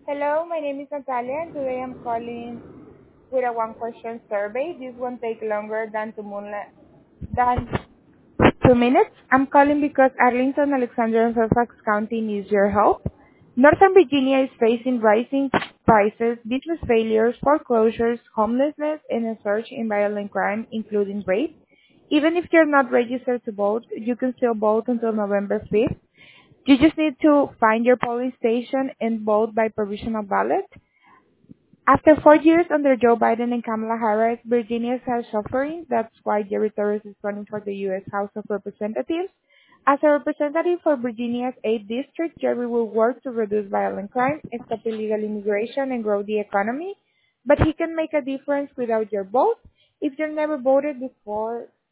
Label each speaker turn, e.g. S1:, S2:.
S1: Hello, my name is Natalia, and today I'm calling with a one-question survey. This won't take longer than 2 minutes. I'm calling because Arlington, Alexandria, and Fairfax County needs your help. Northern Virginia is facing rising prices, business failures, foreclosures, homelessness, and a surge in violent crime, including rape. Even if you're not registered to vote, you can still vote until November 5th. You just need to find your polling station and vote by provisional ballot. After 4 years under Joe Biden and Kamala Harris, Virginia is suffering. That's why Jerry Torres is running for the U.S. House of Representatives. As a representative for Virginia's 8th district, Jerry will work to reduce violent crime, stop illegal immigration, and grow the economy. But he can make a difference without your vote. If you've never voted before,